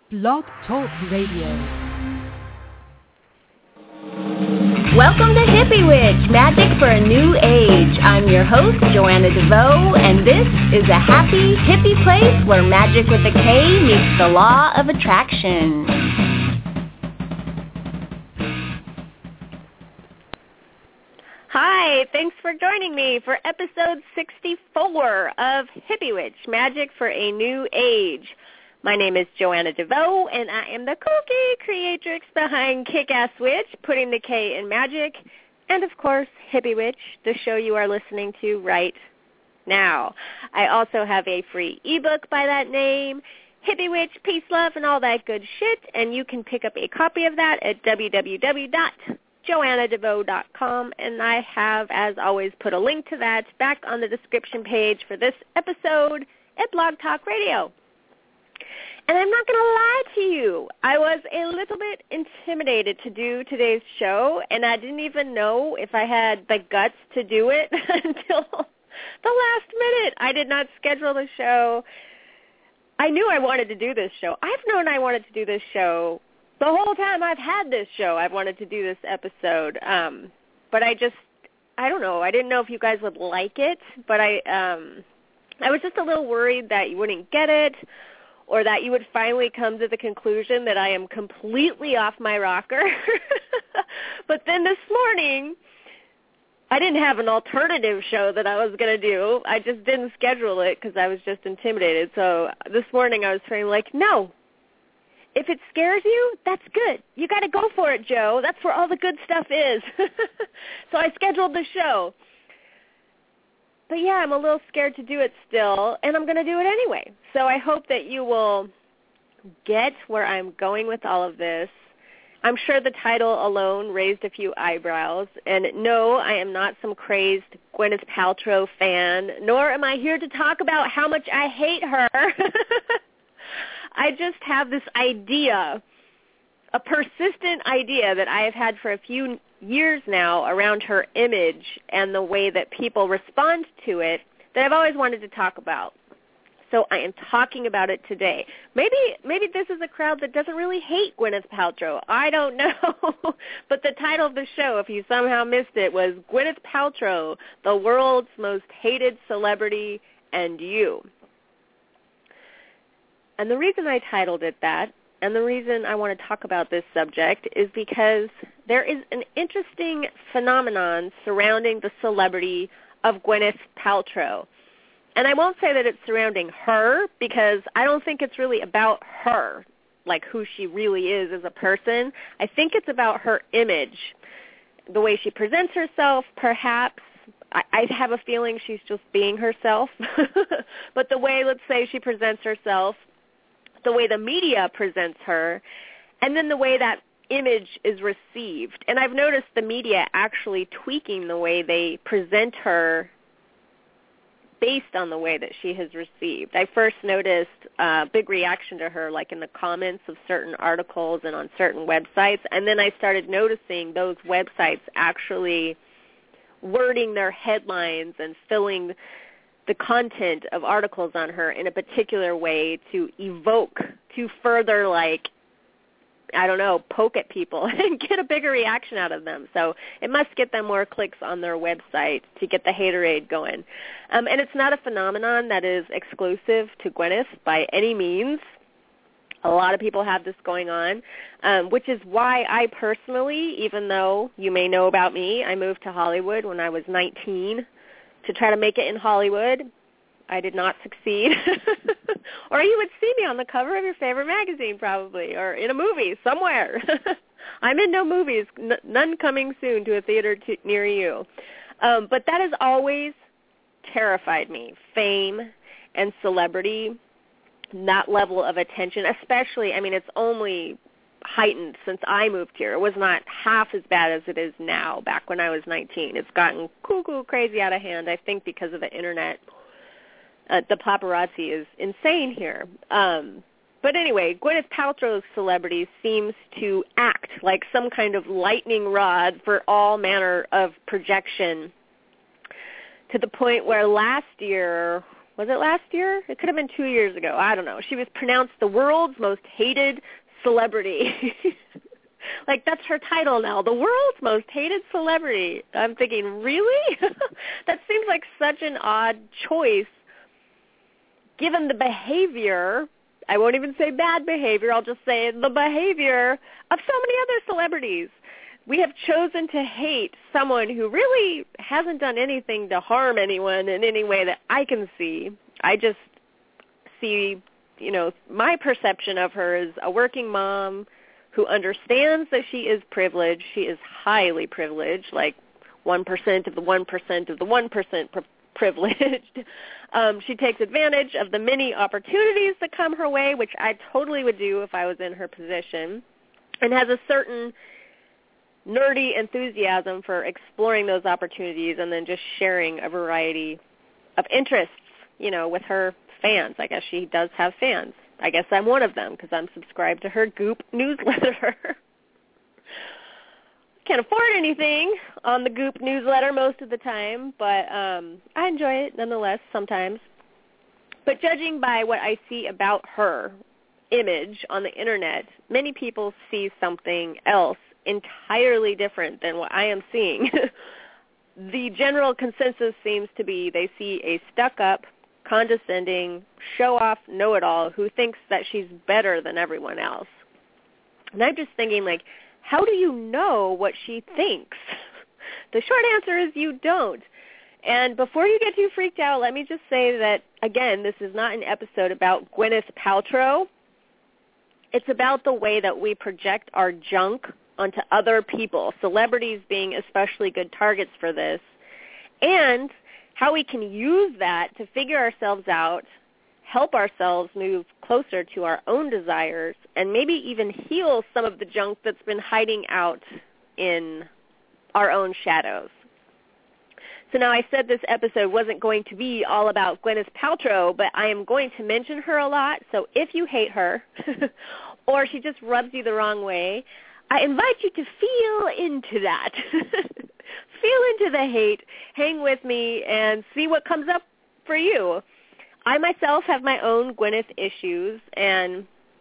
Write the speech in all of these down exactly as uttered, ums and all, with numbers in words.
Blog Talk Radio. Welcome to Hippie Witch, Magic for a New Age. I'm your host, Joanna DeVoe, and this is a happy, hippie place where magic with a K meets the law of attraction. Hi, thanks for joining me for episode sixty-four of Hippie Witch, Magic for a New Age. My name is Joanna DeVoe, and I am the kooky creatrix behind Kick-Ass Witch, putting the K in magic, and of course, Hippie Witch, the show you are listening to right now. I also have a free ebook by that name, Hippie Witch, Peace, Love, and all that good shit, and you can pick up a copy of that at w w w dot joanna devoe dot com, and I have, as always, put a link to that back on the description page for this episode at Blog Talk Radio. And I'm not going to lie to you, I was a little bit intimidated to do today's show, and I didn't even know if I had the guts to do it until the last minute. I did not schedule the show. I knew I wanted to do this show. I've known I wanted to do this show the whole time I've had this show. I've wanted to do this episode, um, but I just, I don't know. I didn't know if you guys would like it, but I, um, I was just a little worried that you wouldn't get it, or that you would finally come to the conclusion that I am completely off my rocker. But then this morning, I didn't have an alternative show that I was going to do. I just didn't schedule it because I was just intimidated. So this morning I was feeling like, no, if it scares you, that's good. You got to go for it, Joe. That's where all the good stuff is. So I scheduled the show. But yeah, I'm a little scared to do it still, and I'm going to do it anyway. So I hope that you will get where I'm going with all of this. I'm sure the title alone raised a few eyebrows. And no, I am not some crazed Gwyneth Paltrow fan, nor am I here to talk about how much I hate her. I just have this idea, a persistent idea that I have had for a few years now around her image and the way that people respond to it that I've always wanted to talk about. So I am talking about it today. Maybe maybe this is a crowd that doesn't really hate Gwyneth Paltrow. I don't know. But the title of the show, if you somehow missed it, was Gwyneth Paltrow, the world's most hated celebrity, and you. And the reason I titled it that, and the reason I want to talk about this subject, is because there is an interesting phenomenon surrounding the celebrity of Gwyneth Paltrow. And I won't say that it's surrounding her, because I don't think it's really about her, like who she really is as a person. I think it's about her image, the way she presents herself, perhaps. I, I have a feeling she's just being herself. But the way, let's say, she presents herself, the way the media presents her, and then the way that image is received. And I've noticed the media actually tweaking the way they present her based on the way that she has received. I first noticed a big reaction to her, like in the comments of certain articles and on certain websites, and then I started noticing those websites actually wording their headlines and filling the content of articles on her in a particular way to evoke, to further, like, I don't know, poke at people and get a bigger reaction out of them. So it must get them more clicks on their website to get the haterade going. Um, and it's not a phenomenon that is exclusive to Gwyneth by any means. A lot of people have this going on, um, which is why I personally, even though you may know about me, I moved to Hollywood when I was nineteen to try to make it in Hollywood. I did not succeed. Or you would see me on the cover of your favorite magazine probably, or in a movie somewhere. I'm in no movies, n- none coming soon to a theater to, near you. Um, but that has always terrified me, fame and celebrity, that level of attention, especially, I mean, it's only heightened since I moved here. It was not half as bad as it is now back when I was nineteen. It's gotten cuckoo crazy out of hand, I think, because of the Internet. Uh, the paparazzi is insane here. Um, but anyway, Gwyneth Paltrow's celebrity seems to act like some kind of lightning rod for all manner of projection, to the point where last year Was it last year? It could have been two years ago. I don't know. She was pronounced the world's most hated celebrity. Like, that's her title now, the world's most hated celebrity. I'm thinking, really? That seems like such an odd choice, given the behavior. I won't even say bad behavior. I'll just say the behavior of so many other celebrities. We have chosen to hate someone who really hasn't done anything to harm anyone in any way that I can see. I just see, you know, my perception of her is a working mom who understands that she is privileged. She is highly privileged, like one percent of the one percent of the one percent pri- privileged. Um, she takes advantage of the many opportunities that come her way, which I totally would do if I was in her position, and has a certain nerdy enthusiasm for exploring those opportunities and then just sharing a variety of interests, you know, with her fans. I guess she does have fans. I guess I'm one of them because I'm subscribed to her Goop newsletter. Can't afford anything on the Goop newsletter most of the time, but um, I enjoy it nonetheless sometimes. But judging by what I see about her image on the Internet, many people see something else entirely different than what I am seeing. The general consensus seems to be they see a stuck-up, condescending, show-off know-it-all who thinks that she's better than everyone else. And I'm just thinking, like, how do you know what she thinks? The short answer is you don't. And before you get too freaked out, let me just say that, again, this is not an episode about Gwyneth Paltrow. It's about the way that we project our junk onto other people, celebrities being especially good targets for this, and how we can use that to figure ourselves out, help ourselves move closer to our own desires, and maybe even heal some of the junk that's been hiding out in our own shadows. So now I said this episode wasn't going to be all about Gwyneth Paltrow, but I am going to mention her a lot, so if you hate her or she just rubs you the wrong way, I invite you to feel into that. Feel into the hate, hang with me, and see what comes up for you. I myself have my own Gwyneth issues, and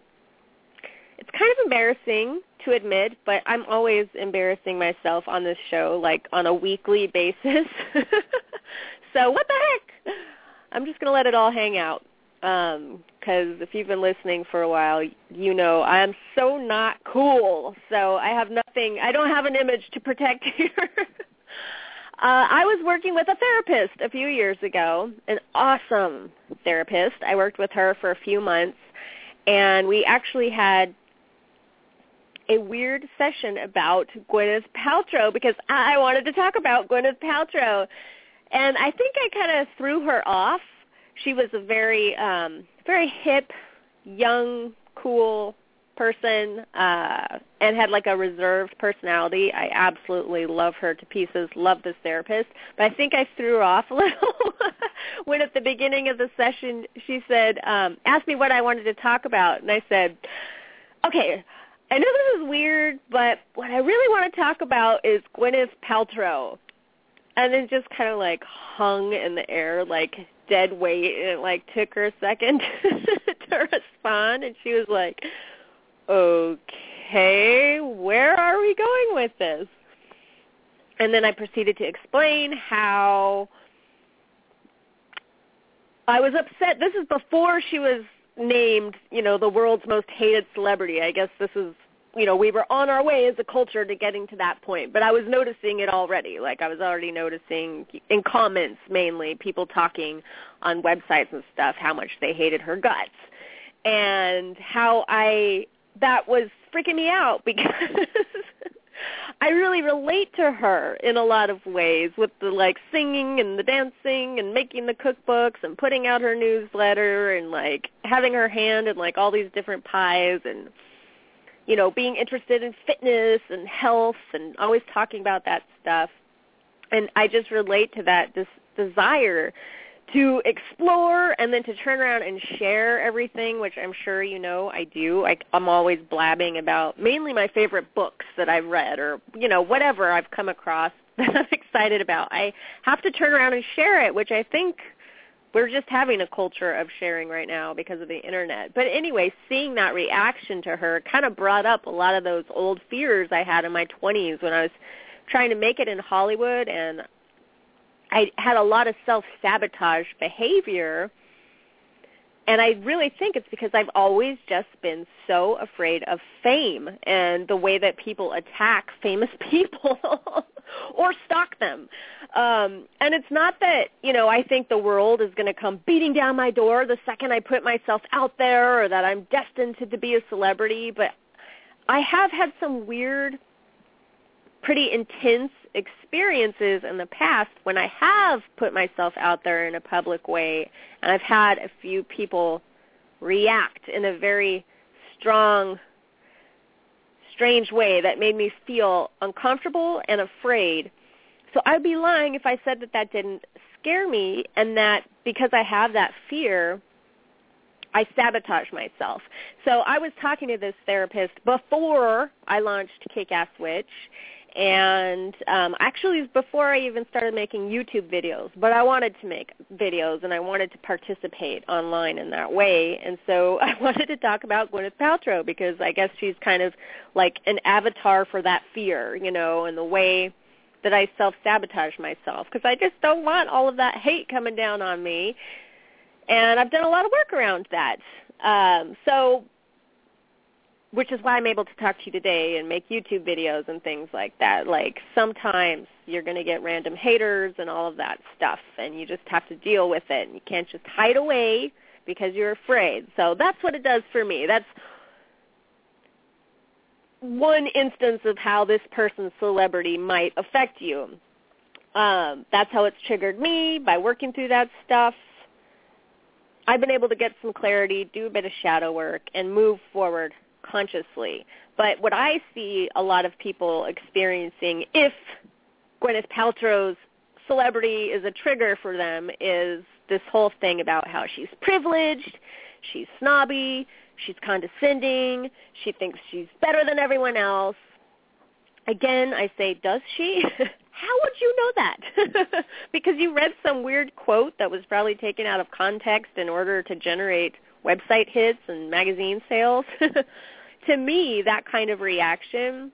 it's kind of embarrassing to admit, but I'm always embarrassing myself on this show, like on a weekly basis. So what the heck? I'm just going to let it all hang out, because um, if you've been listening for a while, you know I am so not cool. So I have nothing, I don't have an image to protect here. Uh, I was working with a therapist a few years ago, an awesome therapist. I worked with her for a few months, and we actually had a weird session about Gwyneth Paltrow because I wanted to talk about Gwyneth Paltrow. And I think I kind of threw her off. She was a very, um, very hip, young, cool person, uh, and had like a reserved personality. I absolutely love her to pieces, love this therapist. But I think I threw her off a little when at the beginning of the session she said, um, asked me what I wanted to talk about. And I said, okay, I know this is weird, but what I really want to talk about is Gwyneth Paltrow. And it just kind of like hung in the air like dead weight, and it like took her a second to respond. And she was like, okay, where are we going with this? And then I proceeded to explain how I was upset. This is before she was named, you know, the world's most hated celebrity. I guess this is, you know, we were on our way as a culture to getting to that point. But I was noticing it already. Like I was already noticing in comments mainly, people talking on websites and stuff, how much they hated her guts. And how I... that was freaking me out because I really relate to her in a lot of ways with the, like, singing and the dancing and making the cookbooks and putting out her newsletter and, like, having her hand in, like, all these different pies and, you know, being interested in fitness and health and always talking about that stuff. And I just relate to that, this desire to explore and then to turn around and share everything, which I'm sure you know I do. I, I'm always blabbing about mainly my favorite books that I've read or, you know, whatever I've come across that I'm excited about. I have to turn around and share it, which I think we're just having a culture of sharing right now because of the internet. But anyway, seeing that reaction to her kind of brought up a lot of those old fears I had in my twenties when I was trying to make it in Hollywood, and I had a lot of self-sabotage behavior. And I really think it's because I've always just been so afraid of fame and the way that people attack famous people or stalk them. Um, and it's not that, you know, I think the world is going to come beating down my door the second I put myself out there, or that I'm destined to, to be a celebrity. But I have had some weird, pretty intense experiences in the past when I have put myself out there in a public way, and I've had a few people react in a very strong, strange way that made me feel uncomfortable and afraid. So I'd be lying if I said that that didn't scare me, and that because I have that fear, I sabotage myself. So I was talking to this therapist before I launched Kick-Ass Witch, and um, actually it was before I even started making YouTube videos, but I wanted to make videos and I wanted to participate online in that way. And so I wanted to talk about Gwyneth Paltrow because I guess she's kind of like an avatar for that fear, you know, and the way that I self-sabotage myself, because I just don't want all of that hate coming down on me. And I've done a lot of work around that. Um, so which is why I'm able to talk to you today and make YouTube videos and things like that. Like, sometimes you're going to get random haters and all of that stuff, and you just have to deal with it. And you can't just hide away because you're afraid. So that's what it does for me. That's one instance of how this person's celebrity might affect you. Um, that's how it's triggered me, by working through that stuff. I've been able to get some clarity, do a bit of shadow work, and move forward consciously. But what I see a lot of people experiencing, if Gwyneth Paltrow's celebrity is a trigger for them, is this whole thing about how she's privileged, she's snobby, she's condescending, she thinks she's better than everyone else. Again, I say, does she? How would you know that? Because you read some weird quote that was probably taken out of context in order to generate website hits and magazine sales. To me, that kind of reaction,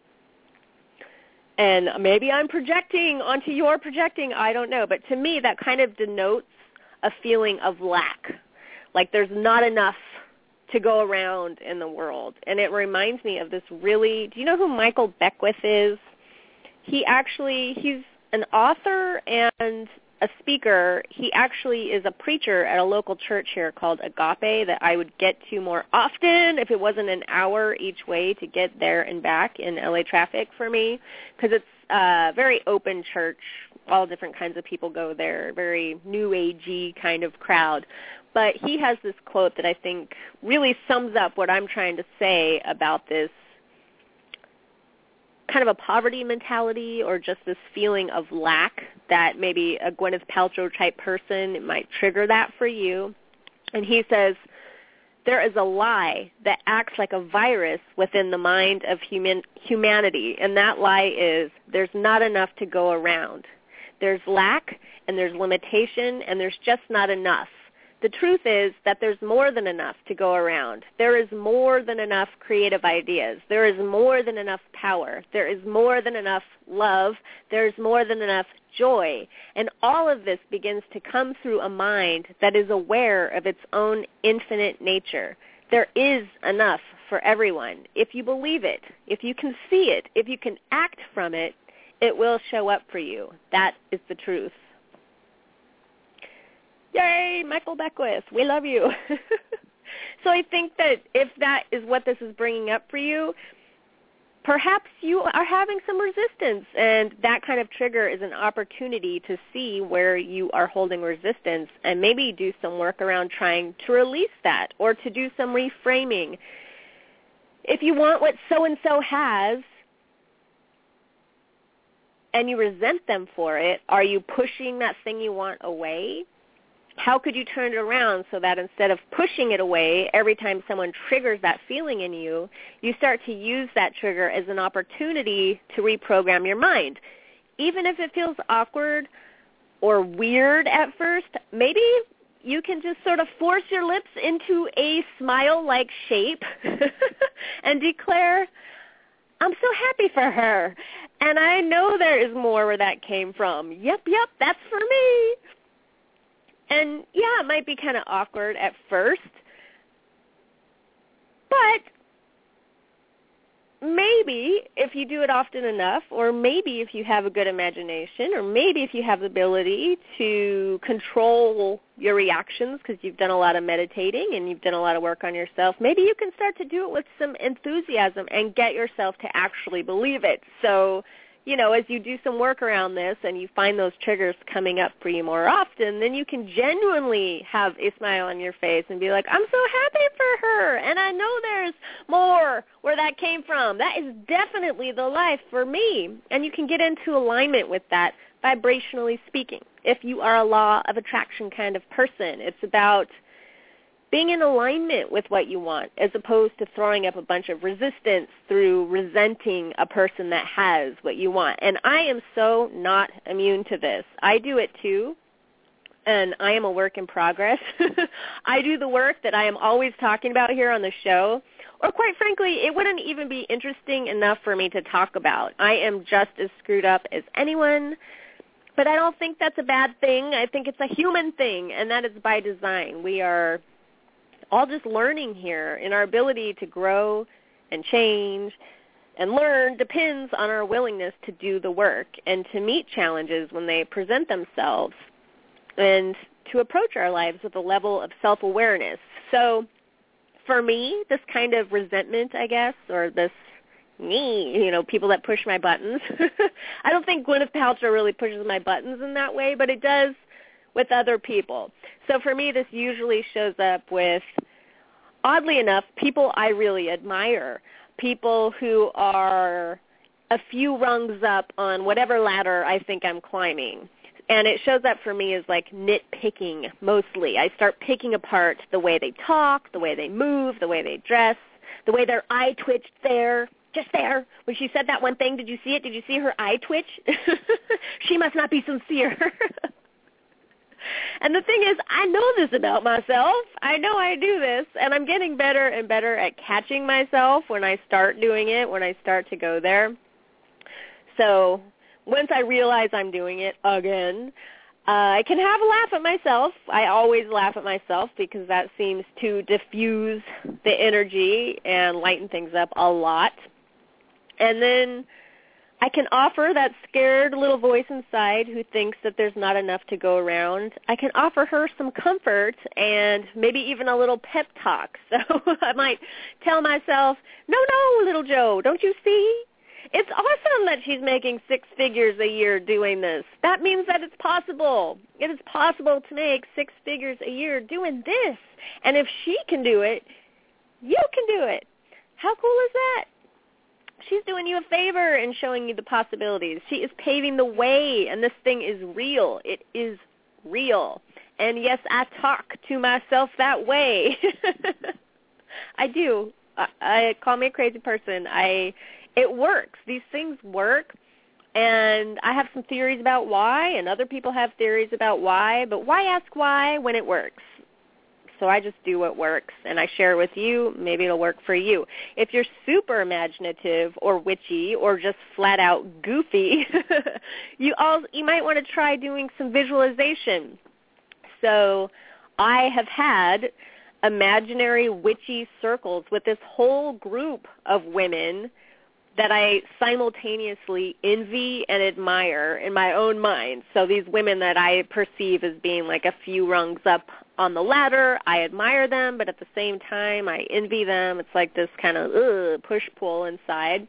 and maybe I'm projecting onto your projecting, I don't know, but to me that kind of denotes a feeling of lack, like there's not enough to go around in the world. And it reminds me of this really, do you know who Michael Beckwith is? He actually, he's an author and a speaker. He actually is a preacher at a local church here called Agape that I would get to more often if it wasn't an hour each way to get there and back in L A traffic for me, because it's a very open church. All different kinds of people go there, very new agey kind of crowd. But he has this quote that I think really sums up what I'm trying to say about this kind of a poverty mentality, or just this feeling of lack that maybe a Gwyneth Paltrow type person might trigger that for you. And he says, there is a lie that acts like a virus within the mind of human, humanity, and that lie is there's not enough to go around. There's lack, and there's limitation, and there's just not enough. The truth is that there's more than enough to go around. There is more than enough creative ideas. There is more than enough power. There is more than enough love. There is more than enough joy. And all of this begins to come through a mind that is aware of its own infinite nature. There is enough for everyone. If you believe it, if you can see it, if you can act from it, it will show up for you. That is the truth. Yay, Michael Beckwith, we love you. So I think that if that is what this is bringing up for you, perhaps you are having some resistance, and that kind of trigger is an opportunity to see where you are holding resistance and maybe do some work around trying to release that, or to do some reframing. If you want what so-and-so has and you resent them for it, are you pushing that thing you want away? How could you turn it around so that instead of pushing it away every time someone triggers that feeling in you, you start to use that trigger as an opportunity to reprogram your mind? Even if it feels awkward or weird at first, maybe you can just sort of force your lips into a smile-like shape and declare, I'm so happy for her. And I know there is more where that came from. Yep, yep, that's for me. And, yeah, it might be kind of awkward at first, but maybe if you do it often enough, or maybe if you have a good imagination, or maybe if you have the ability to control your reactions because you've done a lot of meditating and you've done a lot of work on yourself, maybe you can start to do it with some enthusiasm and get yourself to actually believe it. So, you know, as you do some work around this and you find those triggers coming up for you more often, then you can genuinely have a smile on your face and be like, I'm so happy for her, and I know there's more where that came from. That is definitely the life for me. And you can get into alignment with that vibrationally speaking. If you are a law of attraction kind of person, it's about being in alignment with what you want as opposed to throwing up a bunch of resistance through resenting a person that has what you want. And I am so not immune to this. I do it too, and I am a work in progress. I do the work that I am always talking about here on the show, or quite frankly, it wouldn't even be interesting enough for me to talk about. I am just as screwed up as anyone, but I don't think that's a bad thing. I think it's a human thing, and that is by design. We are all just learning here, and our ability to grow and change and learn depends on our willingness to do the work and to meet challenges when they present themselves and to approach our lives with a level of self-awareness. So for me, this kind of resentment, I guess, or this me, you know, people that push my buttons, I don't think Gwyneth Paltrow really pushes my buttons in that way, but it does with other people. So for me, this usually shows up with, oddly enough, people I really admire, people who are a few rungs up on whatever ladder I think I'm climbing. And it shows up for me as like nitpicking mostly. I start picking apart the way they talk, the way they move, the way they dress, the way their eye twitched there, just there. When she said that one thing, did you see it? Did you see her eye twitch? She must not be sincere. And the thing is, I know this about myself. I know I do this, and I'm getting better and better at catching myself when I start doing it, when I start to go there. So once I realize I'm doing it again, uh, I can have a laugh at myself. I always laugh at myself because that seems to diffuse the energy and lighten things up a lot. And then I can offer that scared little voice inside who thinks that there's not enough to go around. I can offer her some comfort and maybe even a little pep talk. So I might tell myself, no, no, little Joe, don't you see? It's awesome that she's making six figures a year doing this. That means that it's possible. It is possible to make six figures a year doing this. And if she can do it, you can do it. How cool is that? She's doing you a favor and showing you the possibilities. She is paving the way, and this thing is real. It is real. And, yes, I talk to myself that way. I do. I, I call me a crazy person. I it works. These things work, and I have some theories about why, and other people have theories about why, but why ask why when it works? So I just do what works, and I share it with you. Maybe it'll work for you. If you're super imaginative or witchy or just flat out goofy, you all you might want to try doing some visualization. So I have had imaginary witchy circles with this whole group of women that I simultaneously envy and admire in my own mind. So these women that I perceive as being like a few rungs up on the ladder, I admire them, but at the same time I envy them. It's like this kind of ugh, push-pull inside.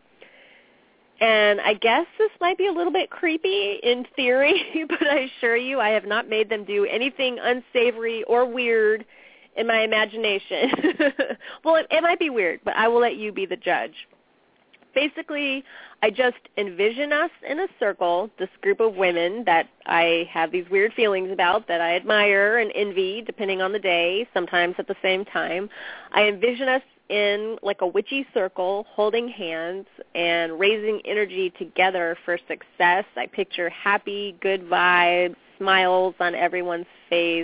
And I guess this might be a little bit creepy in theory, but I assure you I have not made them do anything unsavory or weird in my imagination. Well, it, it might be weird, but I will let you be the judge. Basically, I just envision us in a circle, this group of women that I have these weird feelings about, that I admire and envy, depending on the day, sometimes at the same time. I envision us in like a witchy circle, holding hands and raising energy together for success. I picture happy, good vibes, smiles on everyone's face,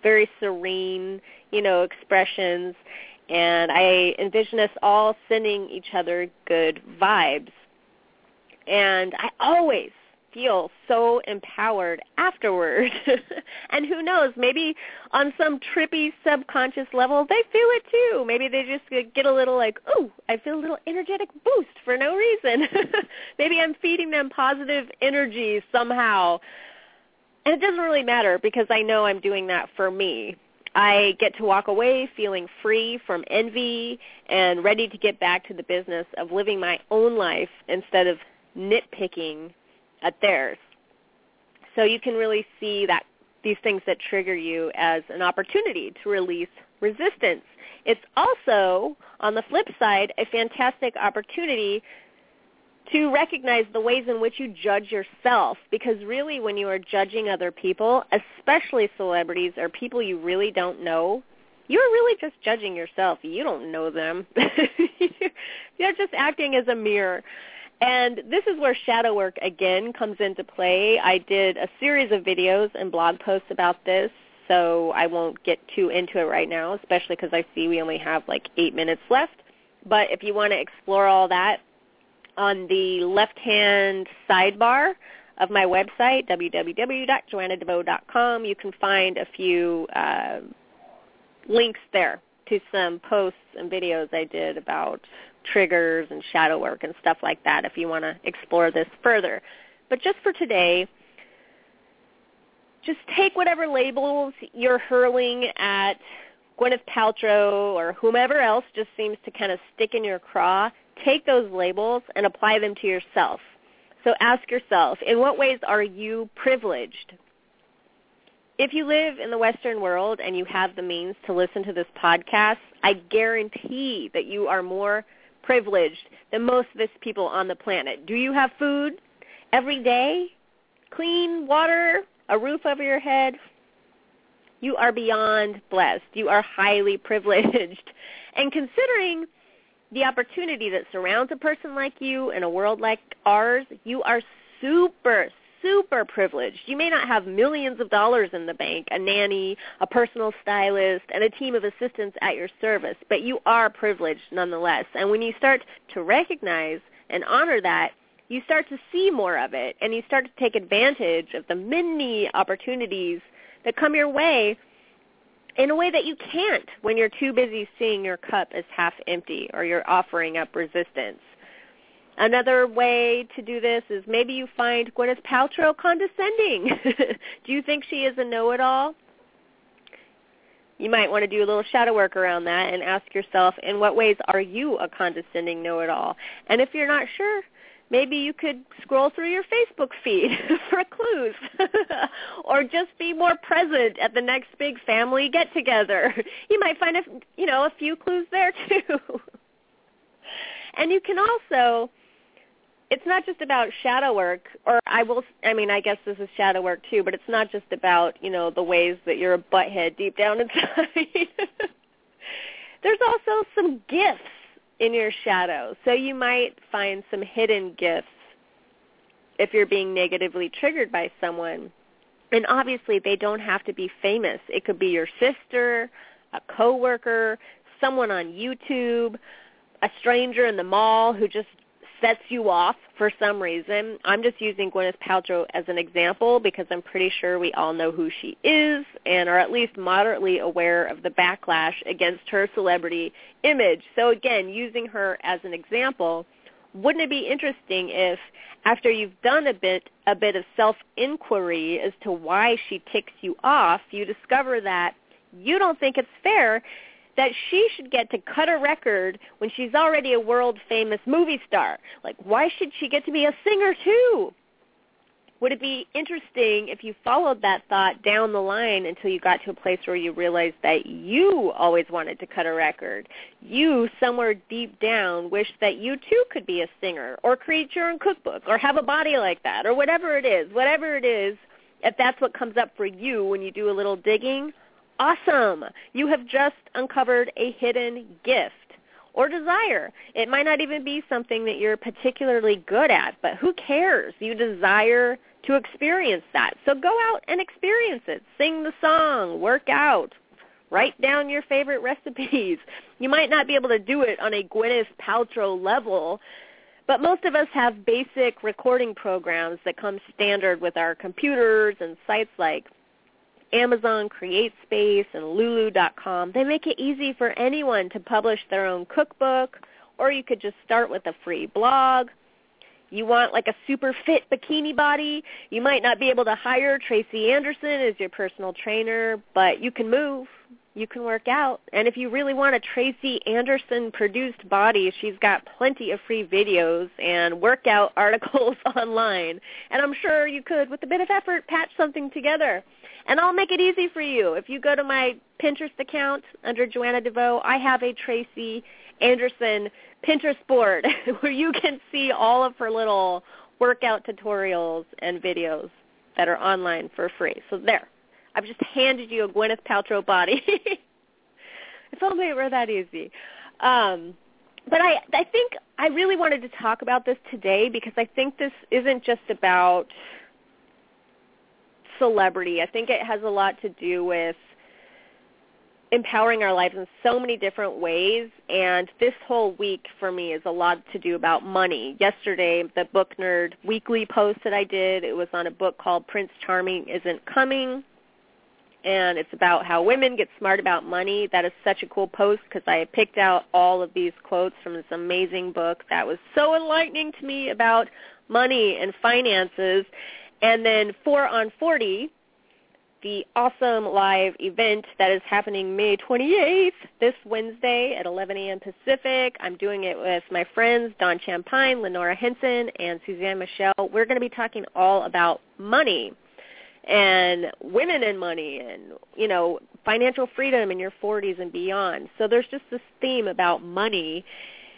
very serene, you know, expressions. And I envision us all sending each other good vibes. And I always feel so empowered afterward. And who knows, maybe on some trippy subconscious level, they feel it too. Maybe they just get a little like, oh, I feel a little energetic boost for no reason. Maybe I'm feeding them positive energy somehow. And it doesn't really matter because I know I'm doing that for me. I get to walk away feeling free from envy and ready to get back to the business of living my own life instead of nitpicking at theirs. So you can really see that these things that trigger you as an opportunity to release resistance. It's also, on the flip side, a fantastic opportunity to recognize the ways in which you judge yourself, because really when you are judging other people, especially celebrities or people you really don't know, you're really just judging yourself. You don't know them. You're just acting as a mirror. And this is where shadow work, again, comes into play. I did a series of videos and blog posts about this, so I won't get too into it right now, especially because I see we only have like eight minutes left. But if you want to explore all that, on the left-hand sidebar of my website, w w w dot joanna devoe dot com, you can find a few uh, links there to some posts and videos I did about triggers and shadow work and stuff like that if you want to explore this further. But just for today, just take whatever labels you're hurling at Gwyneth Paltrow or whomever else just seems to kind of stick in your craw. Take those labels and apply them to yourself. So ask yourself, in what ways are you privileged? If you live in the Western world and you have the means to listen to this podcast, I guarantee that you are more privileged than most of the people on the planet. Do you have food every day? Clean water? A roof over your head? You are beyond blessed. You are highly privileged. And considering the opportunity that surrounds a person like you in a world like ours, you are super, super privileged. You may not have millions of dollars in the bank, a nanny, a personal stylist, and a team of assistants at your service, but you are privileged nonetheless. And when you start to recognize and honor that, you start to see more of it, and you start to take advantage of the many opportunities that come your way in a way that you can't when you're too busy seeing your cup as half empty or you're offering up resistance. Another way to do this is maybe you find Gwyneth Paltrow condescending. Do you think she is a know-it-all? You might want to do a little shadow work around that and ask yourself, in what ways are you a condescending know-it-all? And if you're not sure, maybe you could scroll through your Facebook feed for clues or just be more present at the next big family get-together. You might find, a, you know, a few clues there too. And you can also, it's not just about shadow work, or I will, I mean, I guess this is shadow work too, but it's not just about, you know, the ways that you're a butthead deep down inside. There's also some gifts in your shadow. So you might find some hidden gifts if you're being negatively triggered by someone. And obviously they don't have to be famous. It could be your sister, a coworker, someone on YouTube, a stranger in the mall who just sets you off for some reason. I'm just using Gwyneth Paltrow as an example because I'm pretty sure we all know who she is and are at least moderately aware of the backlash against her celebrity image. So again, using her as an example, wouldn't it be interesting if after you've done a bit a bit of self-inquiry as to why she ticks you off, you discover that you don't think it's fair that she should get to cut a record when she's already a world-famous movie star. Like, why should she get to be a singer too? Would it be interesting if you followed that thought down the line until you got to a place where you realized that you always wanted to cut a record? You, somewhere deep down, wish that you too could be a singer or create your own cookbook or have a body like that or whatever it is. Whatever it is, if that's what comes up for you when you do a little digging, awesome. You have just uncovered a hidden gift or desire. It might not even be something that you're particularly good at, but who cares? You desire to experience that. So go out and experience it. Sing the song, work out, write down your favorite recipes. You might not be able to do it on a Gwyneth Paltrow level, but most of us have basic recording programs that come standard with our computers and sites like Amazon, CreateSpace, and Lulu dot com. They make it easy for anyone to publish their own cookbook, or you could just start with a free blog. You want like a super fit bikini body, you might not be able to hire Tracy Anderson as your personal trainer, but you can move, you can work out. And if you really want a Tracy Anderson-produced body, she's got plenty of free videos and workout articles online. And I'm sure you could, with a bit of effort, patch something together. And I'll make it easy for you. If you go to my Pinterest account under Joanna DeVoe, I have a Tracy Anderson Pinterest board where you can see all of her little workout tutorials and videos that are online for free. So there. I've just handed you a Gwyneth Paltrow body. If only it were that easy. Um, but I, I think I really wanted to talk about this today because I think this isn't just about celebrity. I think it has a lot to do with empowering our lives in so many different ways, and this whole week for me is a lot to do about money. Yesterday, the Book Nerd weekly post that I did, it was on a book called Prince Charming Isn't Coming, and it's about how women get smart about money. That is such a cool post because I picked out all of these quotes from this amazing book that was so enlightening to me about money and finances. And then four on forty, the awesome live event that is happening May twenty-eighth, this Wednesday at eleven a.m. Pacific. I'm doing it with my friends Don Champagne, Lenora Henson, and Suzanne Michelle. We're going to be talking all about money and women and money and, you know, financial freedom in your forties and beyond. So there's just this theme about money,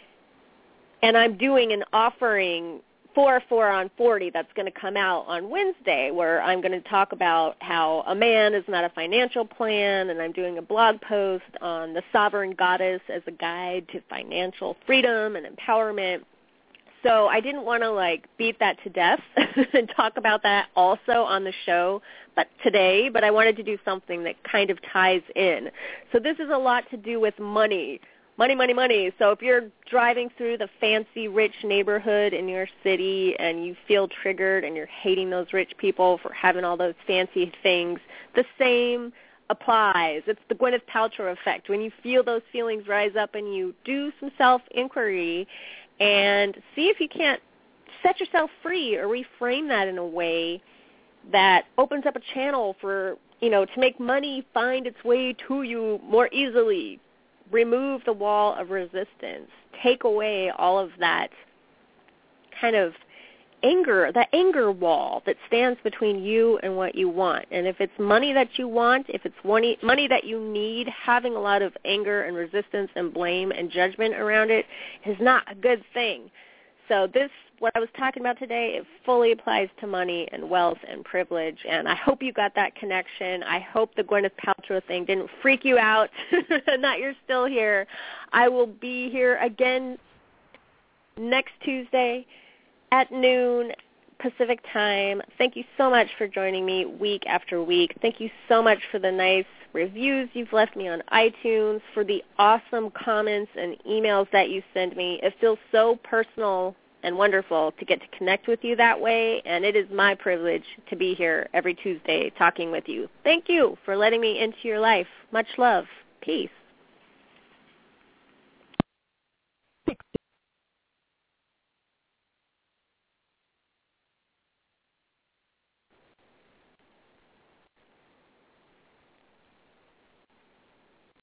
and I'm doing an offering for four on forty that's going to come out on Wednesday, where I'm going to talk about how a man is not a financial plan, and I'm doing a blog post on the Sovereign Goddess as a guide to financial freedom and empowerment. So I didn't want to, like, beat that to death and talk about that also on the show but today, but I wanted to do something that kind of ties in. So this is a lot to do with money. Money, money, money. So if you're driving through the fancy, rich neighborhood in your city and you feel triggered and you're hating those rich people for having all those fancy things, the same applies. It's the Gwyneth Paltrow effect. When you feel those feelings rise up and you do some self-inquiry and see if you can't set yourself free or reframe that in a way that opens up a channel for, you know, to make money find its way to you more easily. Remove the wall of resistance. Take away all of that kind of anger, the anger wall that stands between you and what you want. And if it's money that you want, if it's money, money that you need, having a lot of anger and resistance and blame and judgment around it is not a good thing. So this, what I was talking about today, it fully applies to money and wealth and privilege, and I hope you got that connection. I hope the Gwyneth Paltrow thing didn't freak you out and that you're still here. I will be here again next Tuesday at noon Pacific time. Thank you so much for joining me week after week. Thank you so much for the nice reviews you've left me on iTunes, for the awesome comments and emails that you send me. It feels so personal and wonderful to get to connect with you that way, and it is my privilege to be here every Tuesday talking with you. Thank you for letting me into your life. Much love. Peace.